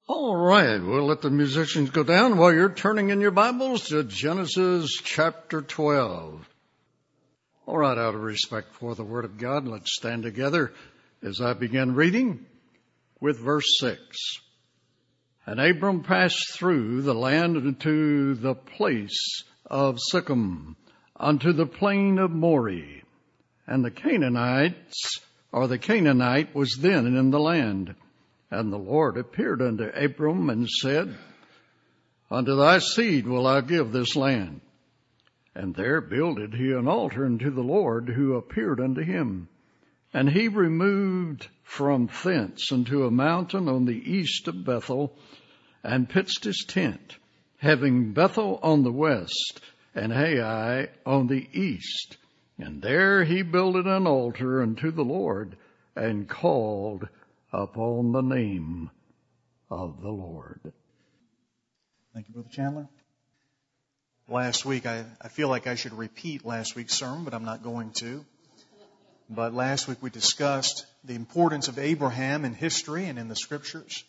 All right, we'll let the musicians go down while you're turning in your Bibles to Genesis chapter 12. All right, out of respect for the Word of God, let's stand together as I begin reading with verse 6. And Abram passed through the land unto the place of Sichem, unto the plain of Moreh. And the Canaanite was then in the land. And the Lord appeared unto Abram and said, Unto thy seed will I give this land. And there builded he an altar unto the Lord who appeared unto him. And he removed from thence unto a mountain on the east of Bethel, and pitched his tent, having Bethel on the west, and Ai on the east. And there he builded an altar unto the Lord, and called upon the name of the Lord. Thank you, Brother Chandler. Last week, I feel like I should repeat last week's sermon, but I'm not going to. But last week we discussed the importance of Abraham in history and in the Scriptures.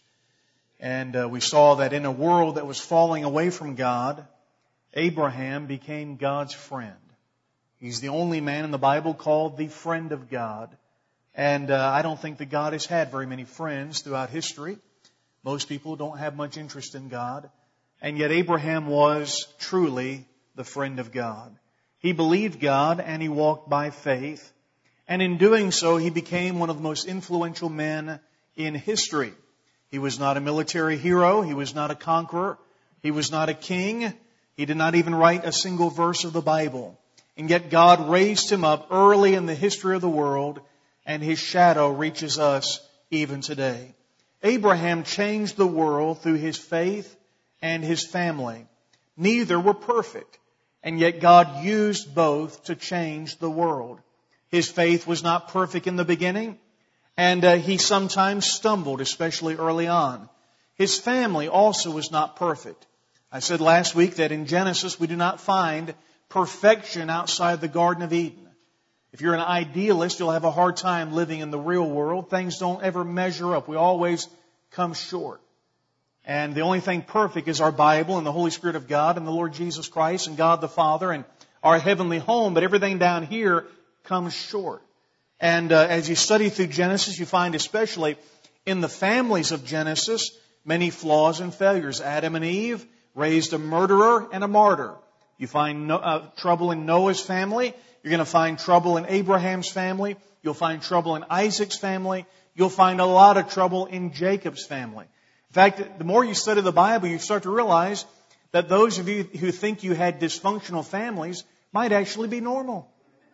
And we saw that in a world that was falling away from God, Abraham became God's friend. He's the only man in the Bible called the friend of God. And I don't think that God has had very many friends throughout history. Most people don't have much interest in God. And yet Abraham was truly the friend of God. He believed God and he walked by faith. And in doing so, he became one of the most influential men in history. He was not a military hero. He was not a conqueror. He was not a king. He did not even write a single verse of the Bible. And yet God raised him up early in the history of the world, and his shadow reaches us even today. Abraham changed the world through his faith and his family. Neither were perfect, and yet God used both to change the world. His faith was not perfect in the beginning, and he sometimes stumbled, especially early on. His family also was not perfect. I said last week that in Genesis we do not find perfection outside the Garden of Eden. If you're an idealist, you'll have a hard time living in the real world. Things don't ever measure up. We always come short. And the only thing perfect is our Bible and the Holy Spirit of God and the Lord Jesus Christ and God the Father and our heavenly home. But everything down here comes short. And as you study through Genesis, you find especially in the families of Genesis many flaws and failures. Adam and Eve raised a murderer and a martyr. You find trouble in Noah's family. You're going to find trouble in Abraham's family. You'll find trouble in Isaac's family. You'll find a lot of trouble in Jacob's family. In fact, the more you study the Bible, you start to realize that those of you who think you had dysfunctional families might actually be normal.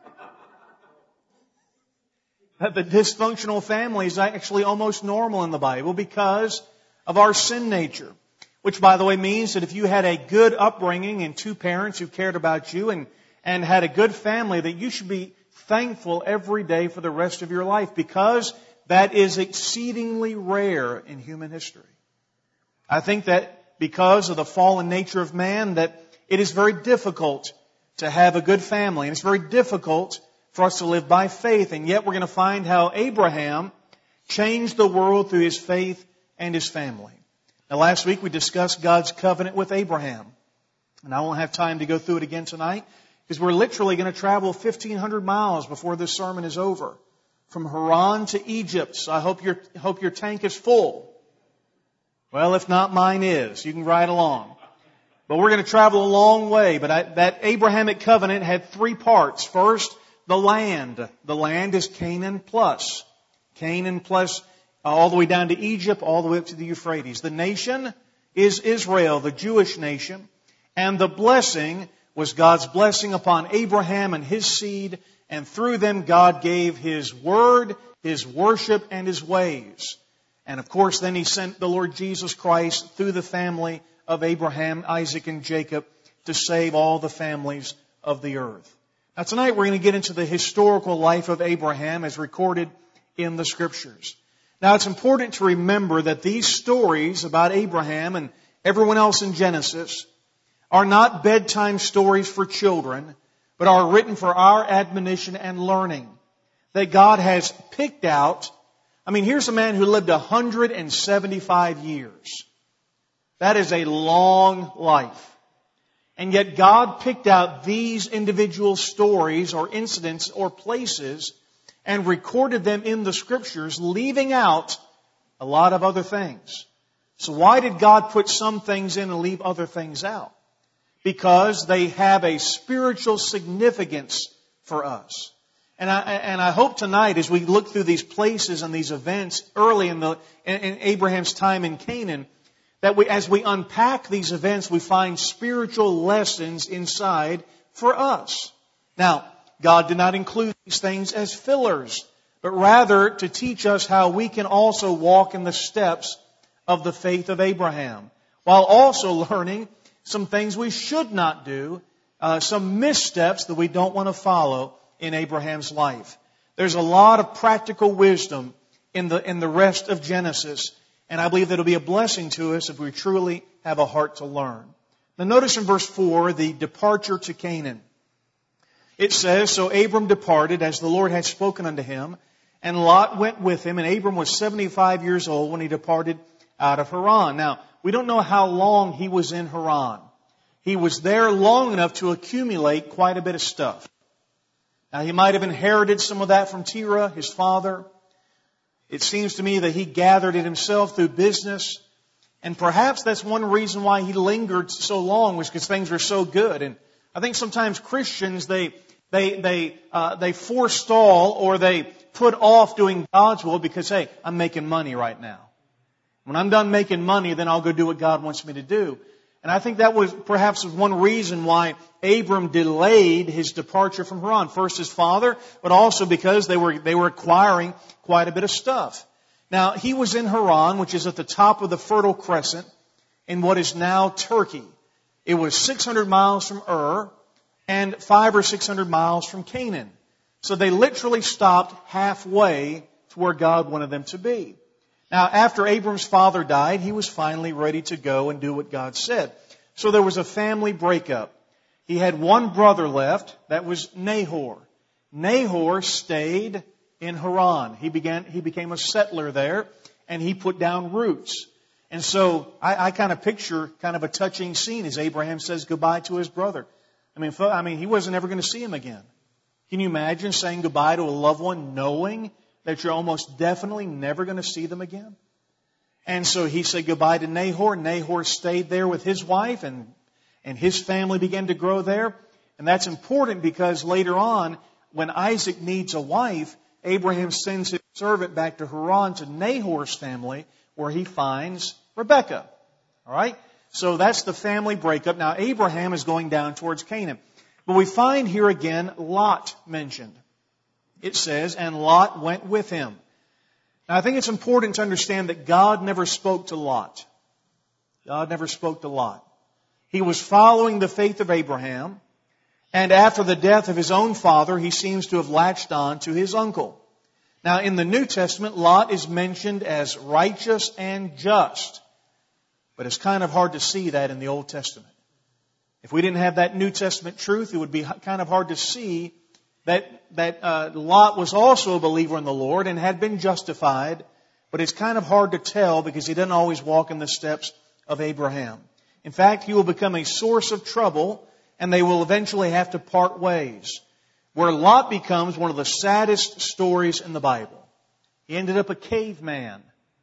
That the dysfunctional family is actually almost normal in the Bible because of our sin nature. Which, by the way, means that if you had a good upbringing and two parents who cared about you and had a good family, that you should be thankful every day for the rest of your life, because that is exceedingly rare in human history. I think that because of the fallen nature of man, that it is very difficult to have a good family, and it's very difficult for us to live by faith. And yet we're going to find how Abraham changed the world through his faith and his family. Now, last week we discussed God's covenant with Abraham. And I won't have time to go through it again tonight, because we're literally going to travel 1,500 miles before this sermon is over. From Haran to Egypt. So I hope your tank is full. Well, if not, mine is. You can ride along. But we're going to travel a long way. But that Abrahamic covenant had three parts. First, the land. The land is Canaan plus. Canaan plus all the way down to Egypt, all the way up to the Euphrates. The nation is Israel, the Jewish nation. And the blessing was God's blessing upon Abraham and his seed. And through them, God gave His word, His worship, and His ways. And of course, then He sent the Lord Jesus Christ through the family of Abraham, Isaac, and Jacob to save all the families of the earth. Now tonight we're going to get into the historical life of Abraham as recorded in the Scriptures. Now it's important to remember that these stories about Abraham and everyone else in Genesis are not bedtime stories for children, but are written for our admonition and learning. That God has picked out. Here's a man who lived 175 years. That is a long life. And yet God picked out these individual stories or incidents or places and recorded them in the Scriptures, leaving out a lot of other things. So why did God put some things in and leave other things out? Because they have a spiritual significance for us. And I hope tonight, as we look through these places and these events early in Abraham's time in Canaan, that as we unpack these events, we find spiritual lessons inside for us. Now, God did not include these things as fillers, but rather to teach us how we can also walk in the steps of the faith of Abraham, while also learning some things we should not do, some missteps that we don't want to follow in Abraham's life. There's a lot of practical wisdom in the rest of Genesis, and I believe that it'll be a blessing to us if we truly have a heart to learn. Now notice in verse 4, the departure to Canaan. It says, "So Abram departed as the Lord had spoken unto him, and Lot went with him, and Abram was 75 years old when he departed out of Haran." Now, we don't know how long he was in Haran. He was there long enough to accumulate quite a bit of stuff. Now, he might have inherited some of that from Terah, his father. It seems to me that he gathered it himself through business. And perhaps that's one reason why he lingered so long, was because things were so good. And I think sometimes Christians, they forestall or they put off doing God's will because, hey, I'm making money right now. When I'm done making money, then I'll go do what God wants me to do. And I think that was perhaps one reason why Abram delayed his departure from Haran. First his father, but also because they were acquiring quite a bit of stuff. Now, he was in Haran, which is at the top of the Fertile Crescent in what is now Turkey. It was 600 miles from Ur and 500 or 600 miles from Canaan. So they literally stopped halfway to where God wanted them to be. Now, after Abram's father died, he was finally ready to go and do what God said. So there was a family breakup. He had one brother left, that was Nahor. Nahor stayed in Haran. He became a settler there, and he put down roots. And so I kind of picture kind of a touching scene as Abraham says goodbye to his brother. I mean, he wasn't ever going to see him again. Can you imagine saying goodbye to a loved one knowing that you're almost definitely never going to see them again? And so he said goodbye to Nahor. Nahor stayed there with his wife, and his family began to grow there. And that's important because later on, when Isaac needs a wife, Abraham sends his servant back to Haran to Nahor's family, where he finds Rebekah. All right? So that's the family breakup. Now Abraham is going down towards Canaan. But we find here again Lot mentioned. It says, "And Lot went with him." Now I think it's important to understand that God never spoke to Lot. God never spoke to Lot. He was following the faith of Abraham. And after the death of his own father, he seems to have latched on to his uncle. Now in the New Testament, Lot is mentioned as righteous and just. But it's kind of hard to see that in the Old Testament. If we didn't have that New Testament truth, it would be kind of hard to see that Lot was also a believer in the Lord and had been justified. But it's kind of hard to tell because he didn't always walk in the steps of Abraham. In fact, he will become a source of trouble, and they will eventually have to part ways. Where Lot becomes one of the saddest stories in the Bible. He ended up a caveman,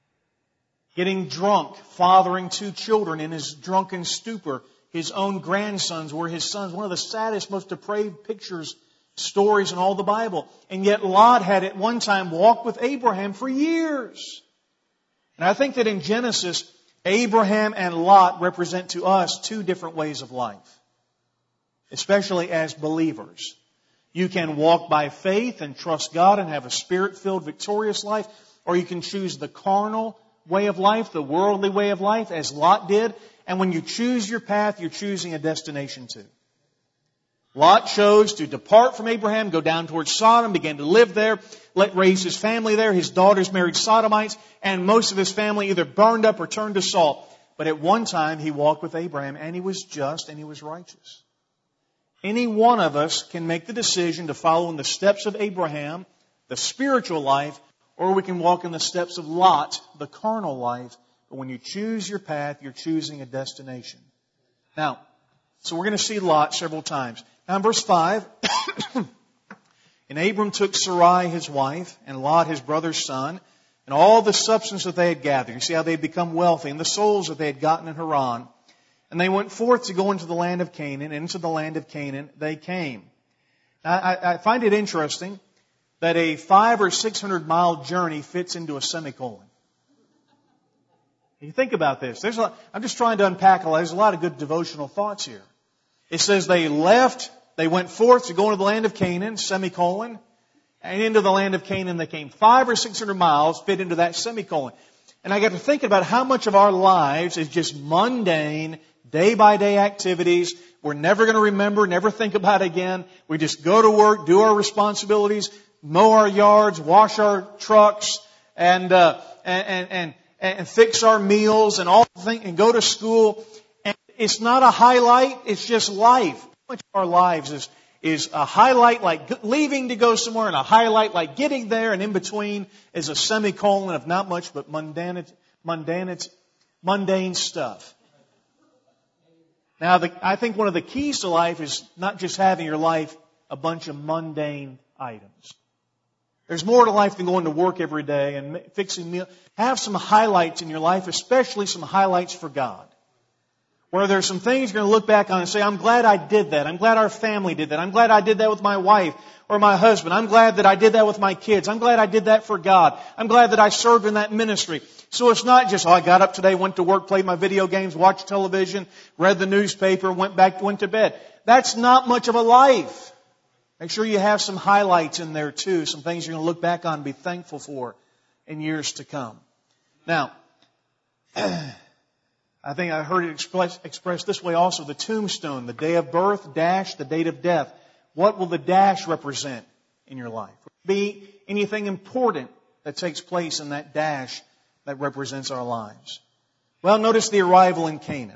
getting drunk, fathering 2 children in his drunken stupor. His own grandsons were his sons. One of the saddest, most depraved stories in all the Bible. And yet Lot had at one time walked with Abraham for years. And I think that in Genesis, Abraham and Lot represent to us 2 different ways of life, especially as believers. You can walk by faith and trust God and have a Spirit-filled, victorious life, or you can choose the carnal way of life, the worldly way of life, as Lot did. And when you choose your path, you're choosing a destination too. Lot chose to depart from Abraham, go down towards Sodom, began to live there, raise his family there. His daughters married Sodomites, and most of his family either burned up or turned to salt. But at one time, he walked with Abraham, and he was just and he was righteous. Any one of us can make the decision to follow in the steps of Abraham, the spiritual life, or we can walk in the steps of Lot, the carnal life. But when you choose your path, you're choosing a destination. Now, so we're going to see Lot several times. Now in verse 5, and Abram took Sarai his wife, and Lot his brother's son, and all the substance that they had gathered. You see how they had become wealthy, and the souls that they had gotten in Haran. And they went forth to go into the land of Canaan, and into the land of Canaan they came. Now, I find it interesting that a 500 or 600 mile journey fits into a semicolon. You think about this. I'm just trying to unpack a lot. There's a lot of good devotional thoughts here. It says they went forth to go into the land of Canaan, semicolon, and into the land of Canaan they came. 500 or 600 miles fit into that semicolon. And I got to thinking about how much of our lives is just mundane, day-by-day activities. We're never going to remember, never think about again. We just go to work, do our responsibilities, mow our yards, wash our trucks, and fix our meals and all things, and go to school. And it's not a highlight, it's just life. How much of our lives is a highlight like leaving to go somewhere, and a highlight like getting there, and in between is a semicolon of not much but mundane stuff. Now, I think one of the keys to life is not just having your life a bunch of mundane items. There's more to life than going to work every day and fixing meals. Have some highlights in your life, especially some highlights for God. Where there's some things you're going to look back on and say, I'm glad I did that. I'm glad our family did that. I'm glad I did that with my wife or my husband. I'm glad that I did that with my kids. I'm glad I did that for God. I'm glad that I served in that ministry. So it's not just, I got up today, went to work, played my video games, watched television, read the newspaper, went to bed. That's not much of a life. Make sure you have some highlights in there too, some things you're going to look back on and be thankful for in years to come. Now, I think I heard it expressed this way also, the tombstone, the day of birth, dash, the date of death. What will the dash represent in your life? Will it be anything important that takes place in that dash that represents our lives? Well, notice the arrival in Canaan.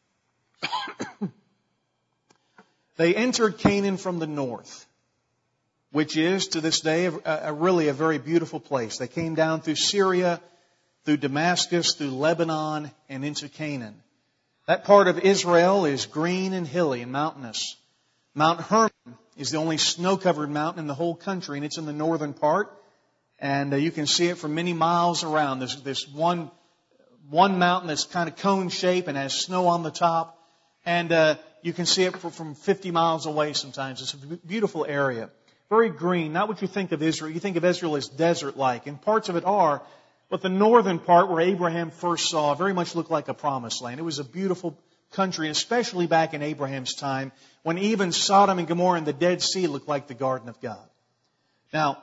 They entered Canaan from the north, which is, to this day, really a very beautiful place. They came down through Syria, through Damascus, through Lebanon, and into Canaan. That part of Israel is green and hilly and mountainous. Mount Hermon is the only snow-covered mountain in the whole country, and it's in the northern part. And you can see it for many miles around. There's this one mountain that's kind of cone-shaped and has snow on the top. And you can see it from 50 miles away sometimes. It's a beautiful area. Very green. Not what you think of Israel. You think of Israel as desert-like. And parts of it are. But the northern part where Abraham first saw very much looked like a promised land. It was a beautiful country, especially back in Abraham's time, when even Sodom and Gomorrah and the Dead Sea looked like the garden of God. Now,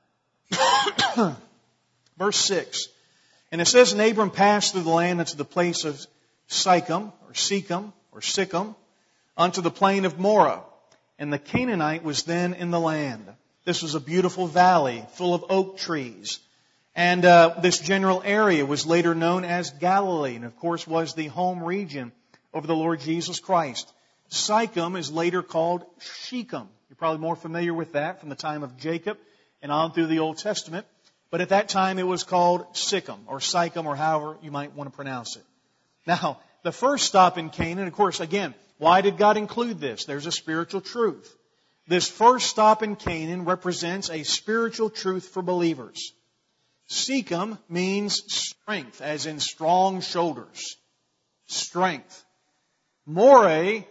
verse 6. And it says, and Abram passed through the land unto the place of Sychem, unto the plain of Moreh. And the Canaanite was then in the land. This was a beautiful valley full of oak trees. And this general area was later known as Galilee, and of course was the home region of the Lord Jesus Christ. Sychem is later called Shechem. You're probably more familiar with that from the time of Jacob and on through the Old Testament. But at that time it was called Sychem, or however you might want to pronounce it. Now, the first stop in Canaan, of course, again, why did God include this? There's a spiritual truth. This first stop in Canaan represents a spiritual truth for believers. Shechem means strength, as in strong shoulders. Strength. Moreh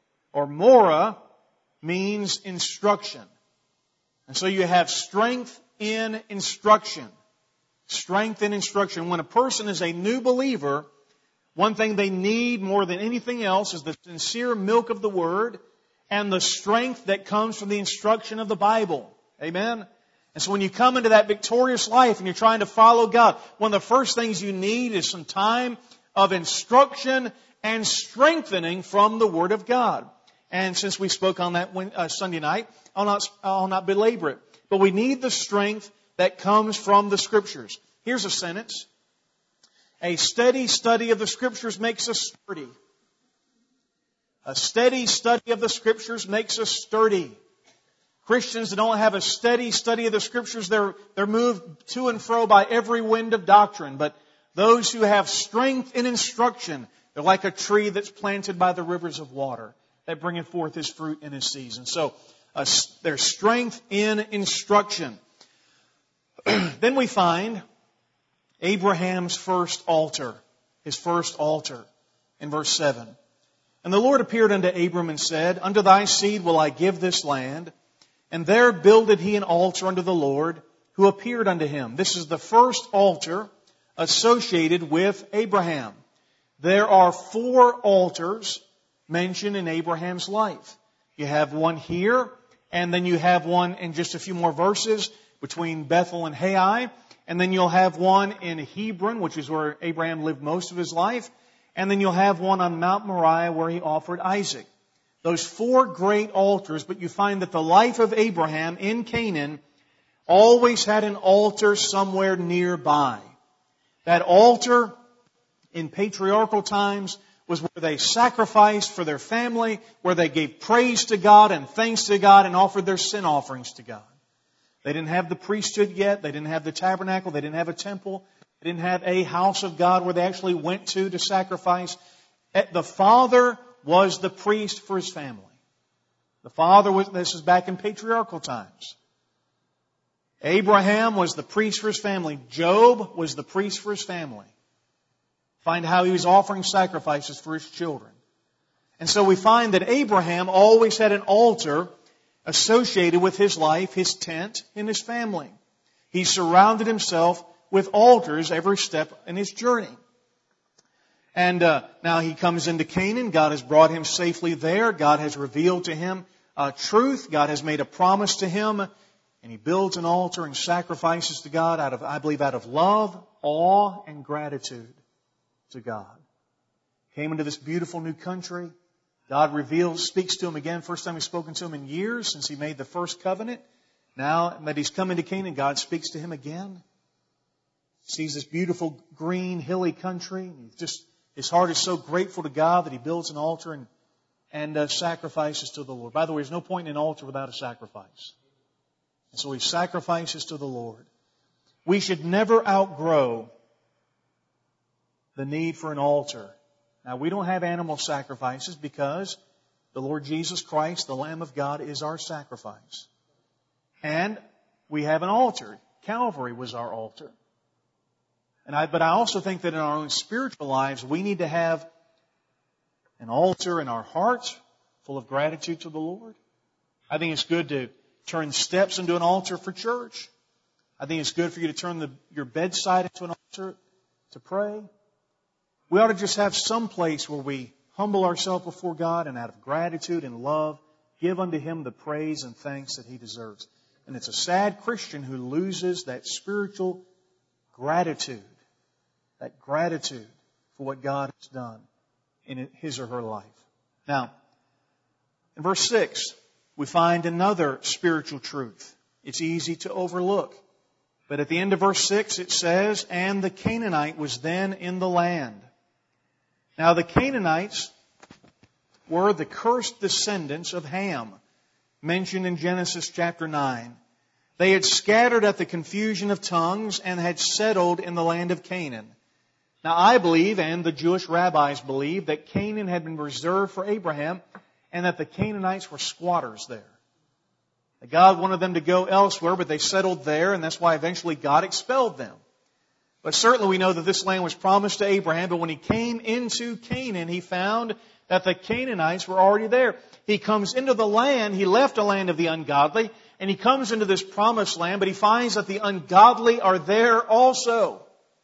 means instruction. And so you have strength in instruction. Strength in instruction. When a person is a new believer, one thing they need more than anything else is the sincere milk of the Word and the strength that comes from the instruction of the Bible. Amen? And so when you come into that victorious life and you're trying to follow God, one of the first things you need is some time of instruction and strengthening from the Word of God. And since we spoke on that Sunday night, I'll not belabor it. But we need the strength that comes from the Scriptures. Here's a sentence. A steady study of the Scriptures makes us sturdy. A steady study of the Scriptures makes us sturdy. Christians that don't have a steady study of the Scriptures, they're moved to and fro by every wind of doctrine. But Those who have strength in instruction. They're like a tree that's planted by the rivers of water that bringeth forth his fruit in his season. So there's strength in instruction. Then we find Abraham's first altar. His first altar in verse 7. And the Lord appeared unto Abram and said, Unto thy seed will I give this land. And there builded he an altar unto the Lord, who appeared unto him. This is the first altar associated with Abraham. There are 4 altars mentioned in Abraham's life. You have one here, and then you have one in just a few more verses between Bethel and Hai. And then you'll have one in Hebron, which is where Abraham lived most of his life. And then you'll have one on Mount Moriah where he offered Isaac. Those 4 great altars, but you find that the life of Abraham in Canaan always had an altar somewhere nearby. That altar in patriarchal times was where they sacrificed for their family, where they gave praise to God and thanks to God and offered their sin offerings to God. They didn't have the priesthood yet. They didn't have the tabernacle. They didn't have a temple. They didn't have a house of God where they actually went to sacrifice. The father was the priest for his family. The father was, this is back in patriarchal times. Abraham was the priest for his family. Job was the priest for his family. Find how he was offering sacrifices for his children. And so we find that Abraham always had an altar associated with his life, his tent, and his family. He surrounded himself with altars every step in his journey. And now he comes into Canaan. God has brought him safely there. God has revealed to him truth. God has made a promise to him. And he builds an altar and sacrifices to God out of love, awe, and gratitude to God. Came into this beautiful new country. God speaks to him again. First time he's spoken to him in years since he made the first covenant. Now that he's come into Canaan, God speaks to him again. Sees this beautiful, green, hilly country. His heart is so grateful to God that he builds an altar and sacrifices to the Lord. By the way, there's no point in an altar without a sacrifice. And so he sacrifices to the Lord. We should never outgrow the need for an altar. Now, we don't have animal sacrifices because the Lord Jesus Christ, the Lamb of God, is our sacrifice. And we have an altar. Calvary was our altar. But I also think that in our own spiritual lives, we need to have an altar in our hearts full of gratitude to the Lord. I think it's good to turn steps into an altar for church. I think it's good for you to turn your bedside into an altar to pray. We ought to just have some place where we humble ourselves before God and out of gratitude and love, give unto Him the praise and thanks that He deserves. And it's a sad Christian who loses that spiritual gratitude, that gratitude for what God has done in his or her life. Now, in verse 6, we find another spiritual truth. It's easy to overlook. But at the end of verse 6, it says, And the Canaanite was then in the land. Now, the Canaanites were the cursed descendants of Ham, mentioned in Genesis chapter 9. They had scattered at the confusion of tongues and had settled in the land of Canaan. Now, I believe, and the Jewish rabbis believe, that Canaan had been reserved for Abraham and that the Canaanites were squatters there. That God wanted them to go elsewhere, but they settled there, and that's why eventually God expelled them. But certainly we know that this land was promised to Abraham, but when he came into Canaan, he found that the Canaanites were already there. He comes into the land, he left a land of the ungodly, and he comes into this promised land, but he finds that the ungodly are there also.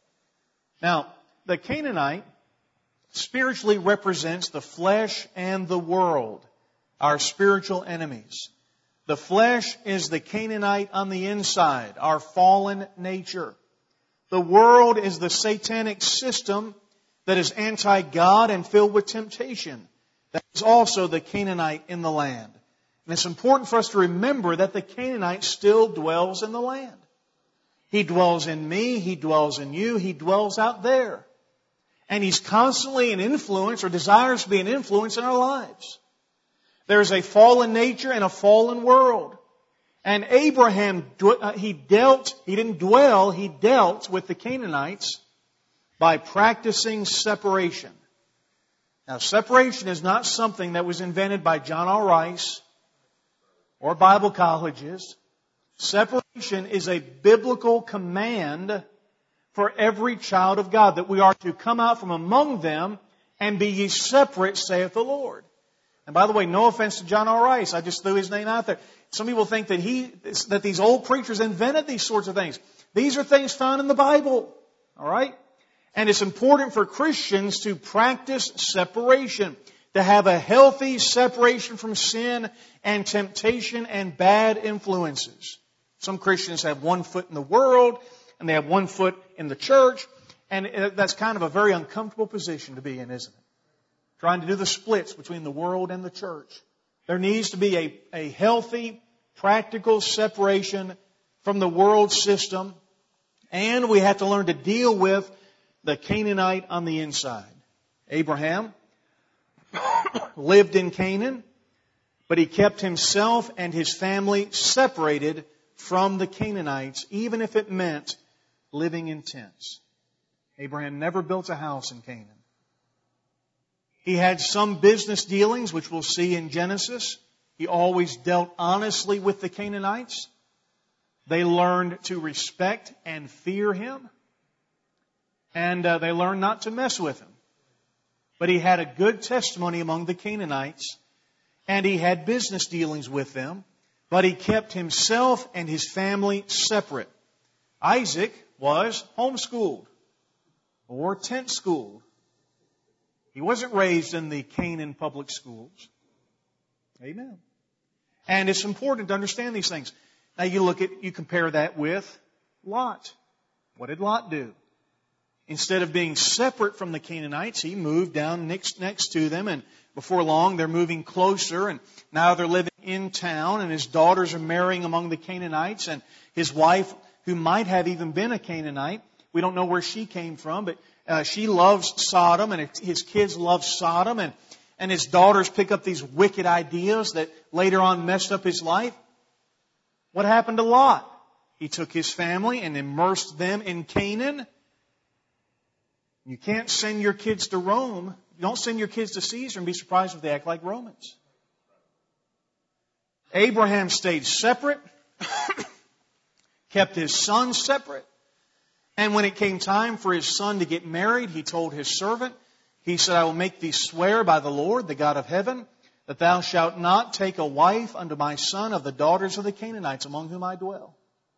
Now, the Canaanite spiritually represents the flesh and the world, our spiritual enemies. The flesh is the Canaanite on the inside, our fallen nature. The world is the satanic system that is anti-God and filled with temptation. That is also the Canaanite in the land. And it's important for us to remember that the Canaanite still dwells in the land. He dwells in me, he dwells in you, he dwells out there. And he's constantly an influence or desires to be an influence in our lives. There's a fallen nature and a fallen world. And Abraham, he dealt with the Canaanites by practicing separation. Now, separation is not something that was invented by John R. Rice or Bible colleges. Separation is a biblical command for every child of God, that we are to come out from among them and be ye separate, saith the Lord. And by the way, no offense to John R. Rice, I just threw his name out there. Some people think that these old preachers invented these sorts of things. These are things found in the Bible. All right? And it's important for Christians to practice separation, to have a healthy separation from sin and temptation and bad influences. Some Christians have one foot in the world and they have one foot in the church, and that's kind of a very uncomfortable position to be in, isn't it? Trying to do the splits between the world and the church. There needs to be a healthy, practical separation from the world system, and we have to learn to deal with the Canaanite on the inside. Abraham lived in Canaan, but he kept himself and his family separated from the Canaanites, even if it meant living in tents. Abraham never built a house in Canaan. He had some business dealings, which we'll see in Genesis. He always dealt honestly with the Canaanites. They learned to respect and fear him. And they learned not to mess with him. But he had a good testimony among the Canaanites. And he had business dealings with them. But he kept himself and his family separate. Isaac was homeschooled or tent schooled. He wasn't raised in the Canaan public schools. Amen. And it's important to understand these things. Now you compare that with Lot. What did Lot do? Instead of being separate from the Canaanites, he moved down next to them, and before long they're moving closer, and now they're living in town, and his daughters are marrying among the Canaanites, and his wife, who might have even been a Canaanite, we don't know where she came from, but she loves Sodom, and his kids love Sodom, and his daughters pick up these wicked ideas that later on messed up his life. What happened to Lot? He took his family and immersed them in Canaan. You can't send your kids to Rome. Don't send your kids to Caesar and be surprised if they act like Romans. Abraham stayed separate, kept his son separate. And when it came time for his son to get married, he told his servant, he said, I will make thee swear by the Lord, the God of heaven, that thou shalt not take a wife unto my son of the daughters of the Canaanites among whom I dwell.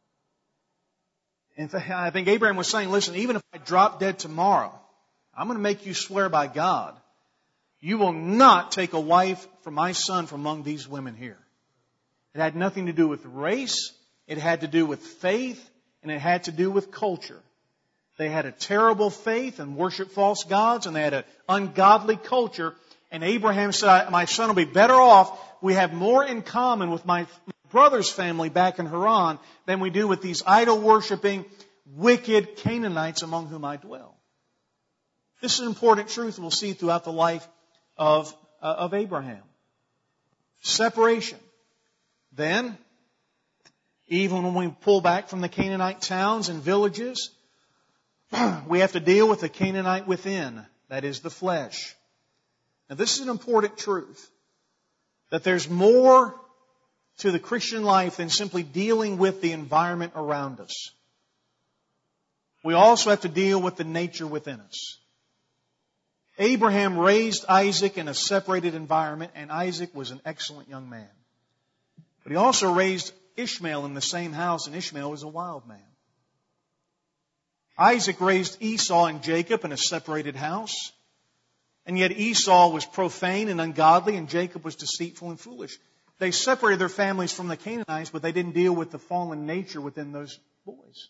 In fact, I think Abraham was saying, listen, even if I drop dead tomorrow, I'm going to make you swear by God, you will not take a wife for my son from among these women here. It had nothing to do with race. It had to do with faith. And it had to do with culture. They had a terrible faith and worshiped false gods, and they had an ungodly culture. And Abraham said, my son will be better off. We have more in common with my brother's family back in Haran than we do with these idol-worshipping, wicked Canaanites among whom I dwell. This is an important truth we'll see throughout the life of Abraham. Separation. Then, even when we pull back from the Canaanite towns and villages, we have to deal with the Canaanite within, that is the flesh. Now this is an important truth, that there's more to the Christian life than simply dealing with the environment around us. We also have to deal with the nature within us. Abraham raised Isaac in a separated environment, and Isaac was an excellent young man. But he also raised Ishmael in the same house, and Ishmael was a wild man. Isaac raised Esau and Jacob in a separated house. And yet Esau was profane and ungodly, and Jacob was deceitful and foolish. They separated their families from the Canaanites, but they didn't deal with the fallen nature within those boys.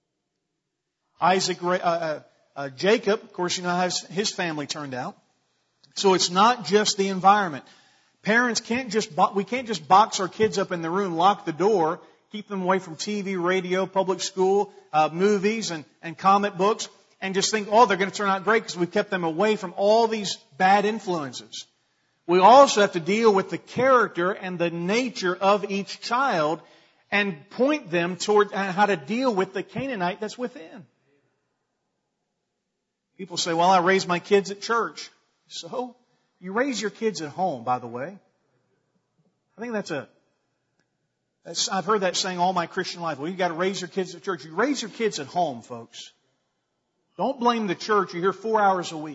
Jacob, of course, you know how his family turned out. So it's not just the environment. Parents we can't just box our kids up in the room, lock the door, keep them away from TV, radio, public school, movies, and comic books, and just think, they're going to turn out great because we've kept them away from all these bad influences. We also have to deal with the character and the nature of each child and point them toward how to deal with the Canaanite that's within. People say, well, I raised my kids at church. So, you raise your kids at home, by the way. I think I've heard that saying all my Christian life. Well, you got to raise your kids at church. You raise your kids at home, folks. Don't blame the church. You're here 4 hours a week.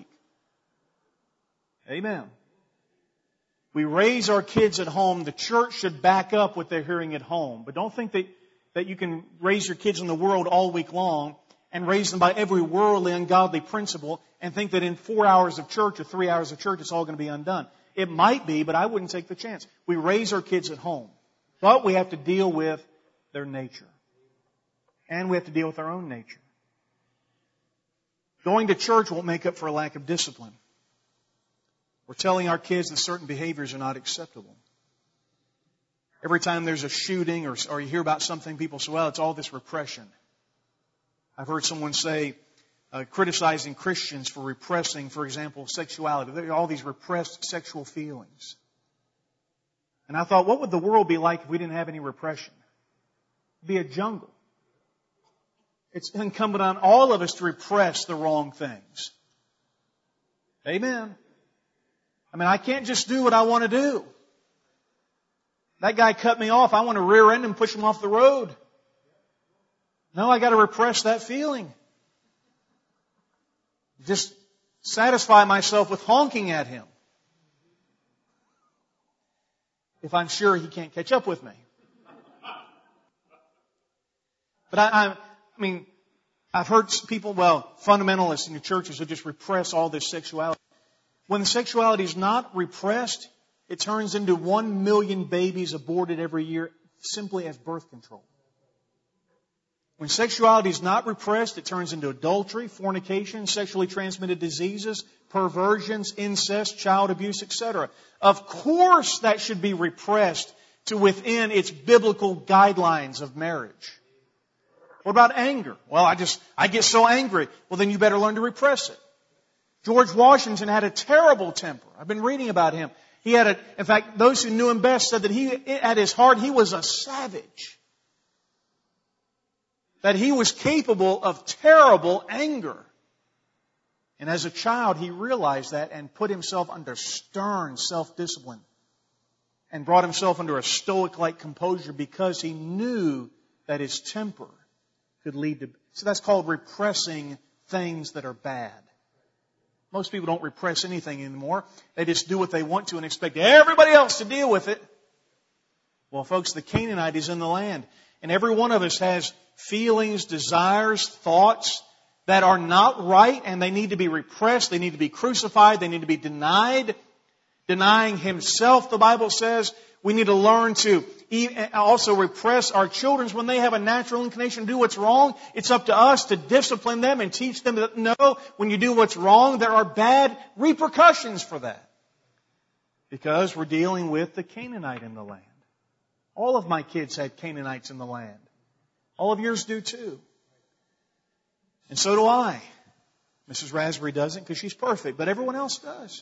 Amen. We raise our kids at home. The church should back up what they're hearing at home. But don't think that you can raise your kids in the world all week long and raise them by every worldly, ungodly principle and think that in 4 hours of church or 3 hours of church it's all going to be undone. It might be, but I wouldn't take the chance. We raise our kids at home. But we have to deal with their nature. And we have to deal with our own nature. Going to church won't make up for a lack of discipline. We're telling our kids that certain behaviors are not acceptable. Every time there's a shooting or you hear about something, people say, well, it's all this repression. I've heard someone say, criticizing Christians for repressing, for example, sexuality. There are all these repressed sexual feelings. And I thought, what would the world be like if we didn't have any repression? It'd be a jungle. It's incumbent on all of us to repress the wrong things. Amen. I mean, I can't just do what I want to do. That guy cut me off. I want to rear end and push him off the road. No, I got to repress that feeling. Just satisfy myself with honking at him. If I'm sure he can't catch up with me. But I mean, I've heard people, fundamentalists in the churches who just repress all this sexuality. When the sexuality is not repressed, it turns into 1 million babies aborted every year simply as birth control. When sexuality is not repressed, it turns into adultery, fornication, sexually transmitted diseases, perversions, incest, child abuse, etc. Of course that should be repressed to within its biblical guidelines of marriage. What about anger? Well, I get so angry. Well, then you better learn to repress it. George Washington had a terrible temper. I've been reading about him. In fact, those who knew him best said that at his heart, he was a savage. That he was capable of terrible anger. And as a child, he realized that and put himself under stern self-discipline. And brought himself under a stoic-like composure because he knew that his temper could lead to... So that's called repressing things that are bad. Most people don't repress anything anymore. They just do what they want to and expect everybody else to deal with it. Well, folks, the Canaanite is in the land. And every one of us has feelings, desires, thoughts that are not right, and they need to be repressed. They need to be crucified. They need to be denied. Denying himself, the Bible says. We need to learn to also repress our children when they have a natural inclination to do what's wrong. It's up to us to discipline them and teach them that no, when you do what's wrong, there are bad repercussions for that. Because we're dealing with the Canaanite in the land. All of my kids had Canaanites in the land. All of yours do too. And so do I. Mrs. Raspberry doesn't because she's perfect, but everyone else does.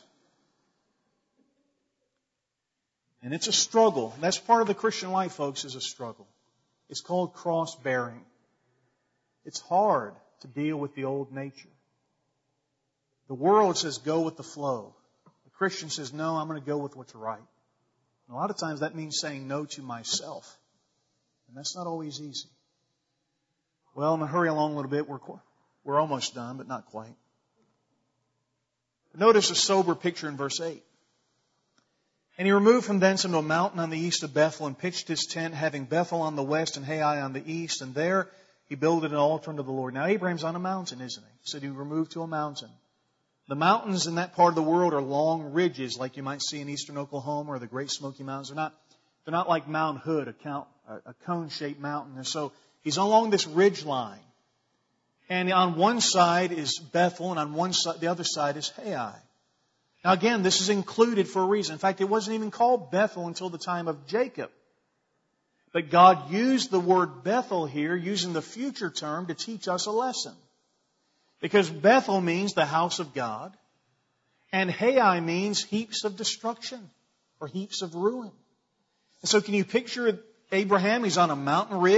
And it's a struggle. That's part of the Christian life, folks, is a struggle. It's called cross-bearing. It's hard to deal with the old nature. The world says go with the flow. The Christian says, no, I'm going to go with what's right. And a lot of times that means saying no to myself. And that's not always easy. Well, I'm going to hurry along a little bit. We're almost done, but not quite. Notice a sober picture in verse 8. And he removed from thence unto a mountain on the east of Bethel, and pitched his tent, having Bethel on the west and Hai on the east. And there he builded an altar unto the Lord. Now Abraham's on a mountain, isn't he? So he removed to a mountain. The mountains in that part of the world are long ridges, like you might see in eastern Oklahoma or the Great Smoky Mountains. They're not like Mount Hood, a cone-shaped mountain. And so he's along this ridge line. And on one side is Bethel, and on the other side is Hai. Now again, this is included for a reason. In fact, it wasn't even called Bethel until the time of Jacob. But God used the word Bethel here, using the future term, to teach us a lesson. Because Bethel means the house of God, and Hai means heaps of destruction, or heaps of ruin. And so can you picture Abraham? He's on a mountain ridge,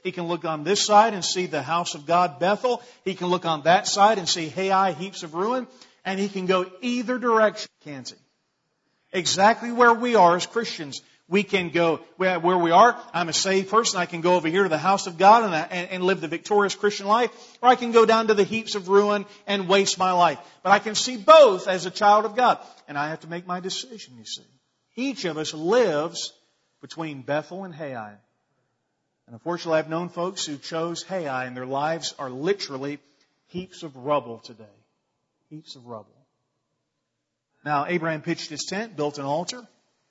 He can look on this side and see the house of God, Bethel. He can look on that side and see Hai, heaps of ruin. And he can go either direction, can't he? Exactly where we are as Christians. We can go where we are. I'm a saved person. I can go over here to the house of God and live the victorious Christian life. Or I can go down to the heaps of ruin and waste my life. But I can see both as a child of God. And I have to make my decision, you see. Each of us lives between Bethel and Hai. And unfortunately, I've known folks who chose Hai, and their lives are literally heaps of rubble today. Heaps of rubble. Now, Abraham pitched his tent, built an altar,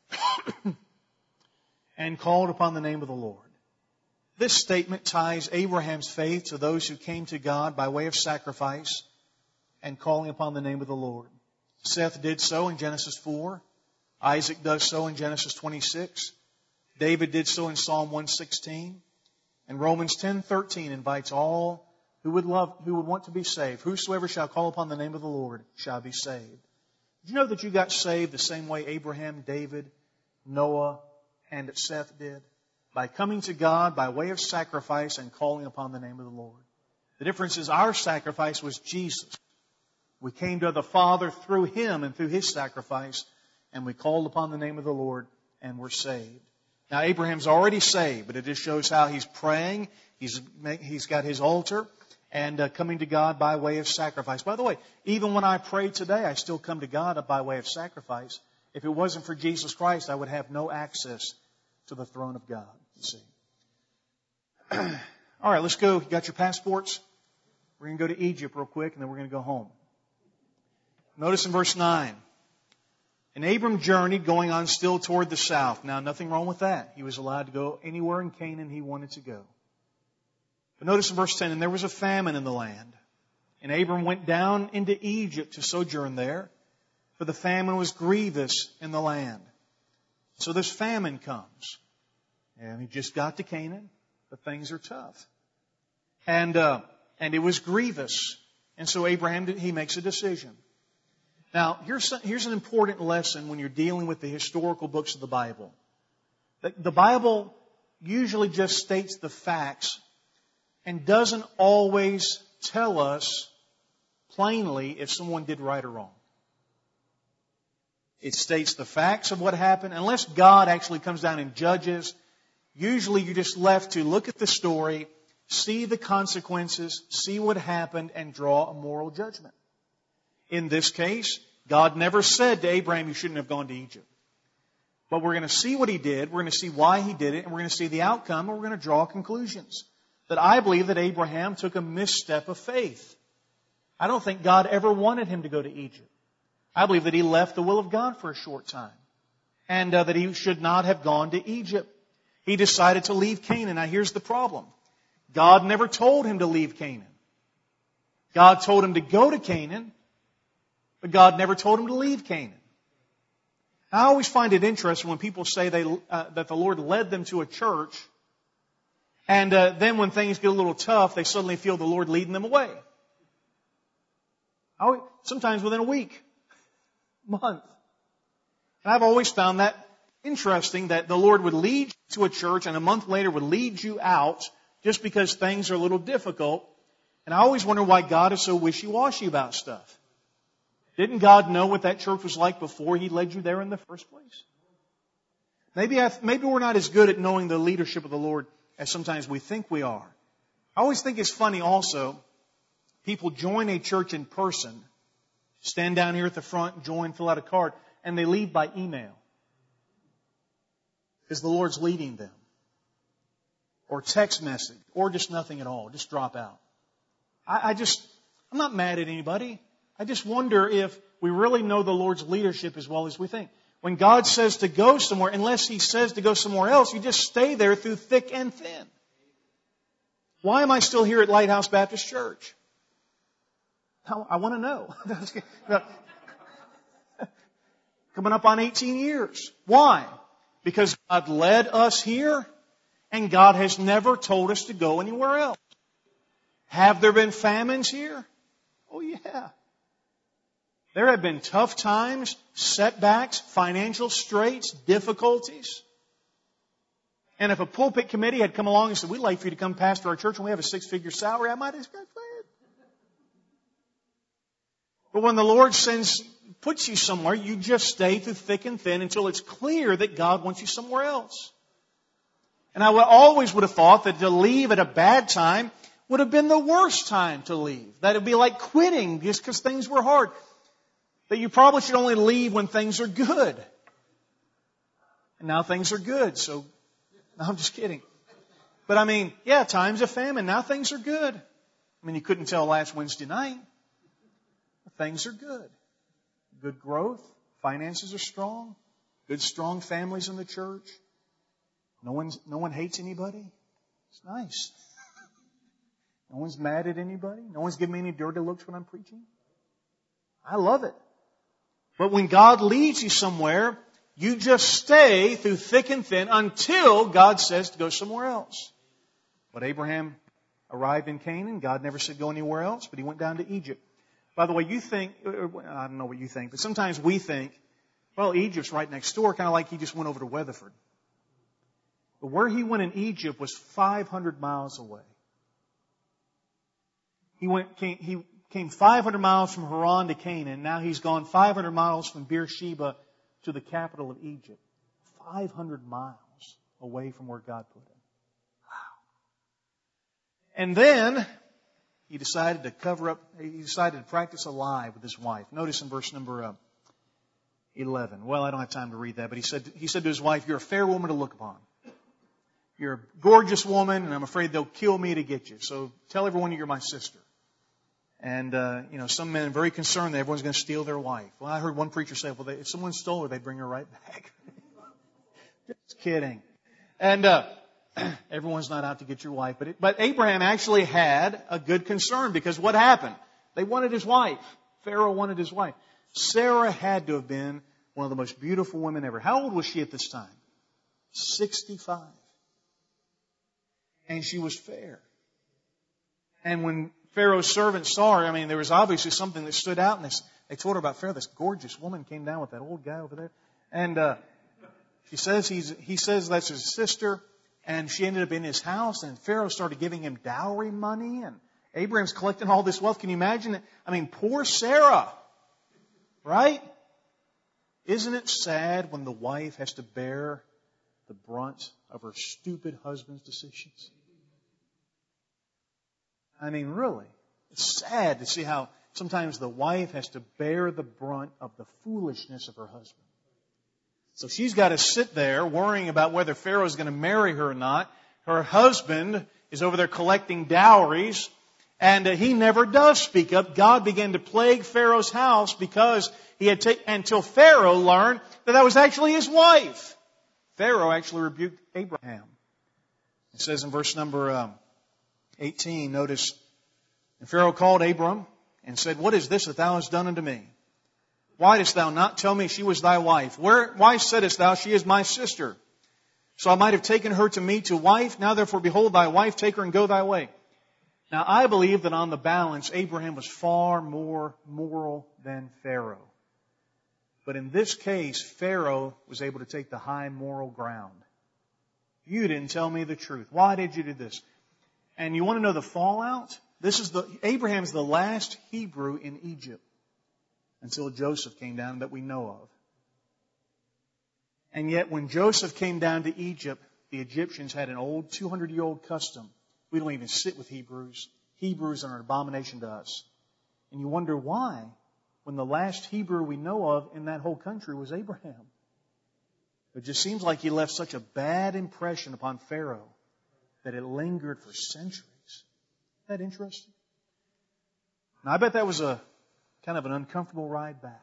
and called upon the name of the Lord. This statement ties Abraham's faith to those who came to God by way of sacrifice and calling upon the name of the Lord. Seth did so in Genesis 4. Isaac does so in Genesis 26. David did so in Psalm 116. And Romans 10:13 invites all who would want to be saved. Whosoever shall call upon the name of the Lord shall be saved. Did you know that you got saved the same way Abraham, David, Noah, and Seth did? By coming to God by way of sacrifice and calling upon the name of the Lord. The difference is our sacrifice was Jesus. We came to the Father through Him and through His sacrifice, and we called upon the name of the Lord and were saved. Now, Abraham's already saved, but it just shows how he's praying. He's got his altar and coming to God by way of sacrifice. By the way, even when I pray today, I still come to God by way of sacrifice. If it wasn't for Jesus Christ, I would have no access to the throne of God, you see. All right, let's go. You got your passports? We're going to go to Egypt real quick, and then we're going to go home. Notice in verse 9. And Abram journeyed, going on still toward the south. Now, nothing wrong with that. He was allowed to go anywhere in Canaan he wanted to go. But notice in verse 10, and there was a famine in the land. And Abram went down into Egypt to sojourn there, for the famine was grievous in the land. So this famine comes. And he just got to Canaan, but things are tough. And it was grievous. And so Abraham, he makes a decision. Now, here's an important lesson when you're dealing with the historical books of the Bible. The Bible usually just states the facts and doesn't always tell us plainly if someone did right or wrong. It states the facts of what happened. Unless God actually comes down and judges, usually you're just left to look at the story, see the consequences, see what happened, and draw a moral judgment. In this case, God never said to Abraham, you shouldn't have gone to Egypt. But we're going to see what he did, we're going to see why he did it, and we're going to see the outcome, and we're going to draw conclusions. That I believe that Abraham took a misstep of faith. I don't think God ever wanted him to go to Egypt. I believe that he left the will of God for a short time. And that he should not have gone to Egypt. He decided to leave Canaan. Now here's the problem. God never told him to leave Canaan. God told him to go to Canaan, but God never told him to leave Canaan. I always find it interesting when people say that the Lord led them to a church, and then when things get a little tough, they suddenly feel the Lord leading them away. Sometimes within a week, month. And I've always found that interesting that the Lord would lead you to a church and a month later would lead you out just because things are a little difficult. And I always wonder why God is so wishy-washy about stuff. Didn't God know what that church was like before He led you there in the first place? Maybe we're not as good at knowing the leadership of the Lord as sometimes we think we are. I always think it's funny also, people join a church in person, stand down here at the front, join, fill out a card, and they leave by email. Because the Lord's leading them. Or text message, or just nothing at all, just drop out. I'm not mad at anybody. I just wonder if we really know the Lord's leadership as well as we think. When God says to go somewhere, unless He says to go somewhere else, you just stay there through thick and thin. Why am I still here at Lighthouse Baptist Church? I want to know. Coming up on 18 years. Why? Because God led us here, and God has never told us to go anywhere else. Have there been famines here? Oh yeah. There have been tough times, setbacks, financial straits, difficulties. And if a pulpit committee had come along and said, we'd like for you to come pastor our church and we have a 6-figure salary, I might have said, but when the Lord puts you somewhere, you just stay through thick and thin until it's clear that God wants you somewhere else. And I always would have thought that to leave at a bad time would have been the worst time to leave. That it would be like quitting just because things were hard. That you probably should only leave when things are good. And now things are good, so no, I'm just kidding. But I mean, yeah, times of famine. Now things are good. I mean, you couldn't tell last Wednesday night. But things are good. Good growth. Finances are strong. Good, strong families in the church. No one hates anybody. It's nice. No one's mad at anybody. No one's giving me any dirty looks when I'm preaching. I love it. But when God leads you somewhere, you just stay through thick and thin until God says to go somewhere else. But Abraham arrived in Canaan. God never said go anywhere else, but he went down to Egypt. By the way, you think, I don't know what you think, but sometimes we think, well, Egypt's right next door, kind of like he just went over to Weatherford. But where he went in Egypt was 500 miles away. He came 500 miles from Haran to Canaan. Now he's gone 500 miles from Beersheba to the capital of Egypt. 500 miles away from where God put him. Wow. And then he decided to practice a lie with his wife. Notice in verse number 11. Well, I don't have time to read that, but he said to his wife, "You're a fair woman to look upon. You're a gorgeous woman, and I'm afraid they'll kill me to get you. So tell everyone you're my sister." And, some men are very concerned that everyone's going to steal their wife. Well, I heard one preacher say, well, if someone stole her, they'd bring her right back. Just kidding. And everyone's not out to get your wife. But Abraham actually had a good concern, because what happened? They wanted his wife. Pharaoh wanted his wife. Sarah had to have been one of the most beautiful women ever. How old was she at this time? 65. And she was fair. And when Pharaoh's servants saw her, I mean, there was obviously something that stood out, and they told her about Pharaoh. This gorgeous woman came down with that old guy over there. And he says that's his sister, and she ended up in his house, and Pharaoh started giving him dowry money, and Abraham's collecting all this wealth. Can you imagine it? I mean, poor Sarah, right? Isn't it sad when the wife has to bear the brunt of her stupid husband's decisions? I mean, really, it's sad to see how sometimes the wife has to bear the brunt of the foolishness of her husband. So she's got to sit there worrying about whether Pharaoh's going to marry her or not. Her husband is over there collecting dowries, and he never does speak up. God began to plague Pharaoh's house because he had until Pharaoh learned that was actually his wife. Pharaoh actually rebuked Abraham. It says in verse number 18, notice, and Pharaoh called Abram and said, "What is this that thou hast done unto me? Why didst thou not tell me she was thy wife? Why saidst thou, she is my sister? So I might have taken her to me to wife. Now therefore, behold thy wife, take her and go thy way." Now I believe that on the balance, Abraham was far more moral than Pharaoh. But in this case, Pharaoh was able to take the high moral ground. You didn't tell me the truth. Why did you do this? And you want to know the fallout? Abraham's the last Hebrew in Egypt until Joseph came down that we know of. And yet when Joseph came down to Egypt, the Egyptians had an old 200-year-old custom. We don't even sit with Hebrews. Hebrews are an abomination to us. And you wonder why, when the last Hebrew we know of in that whole country was Abraham. It just seems like he left such a bad impression upon Pharaoh that it lingered for centuries. Isn't that interesting? Now, I bet that was a kind of an uncomfortable ride back.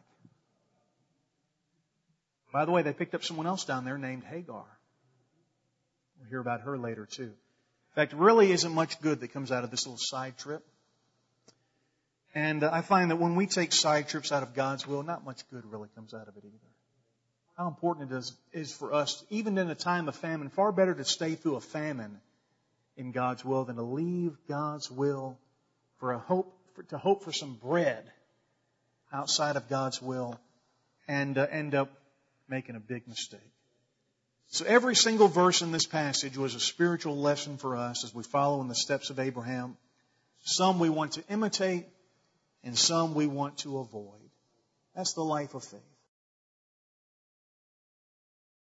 By the way, they picked up someone else down there named Hagar. We'll hear about her later too. In fact, it really isn't much good that comes out of this little side trip. And I find that when we take side trips out of God's will, not much good really comes out of it either. How important it is for us, even in a time of famine, far better to stay through a famine in God's will than to leave God's will to hope for some bread outside of God's will and end up making a big mistake. So every single verse in this passage was a spiritual lesson for us as we follow in the steps of Abraham. Some we want to imitate, and some we want to avoid. That's the life of faith.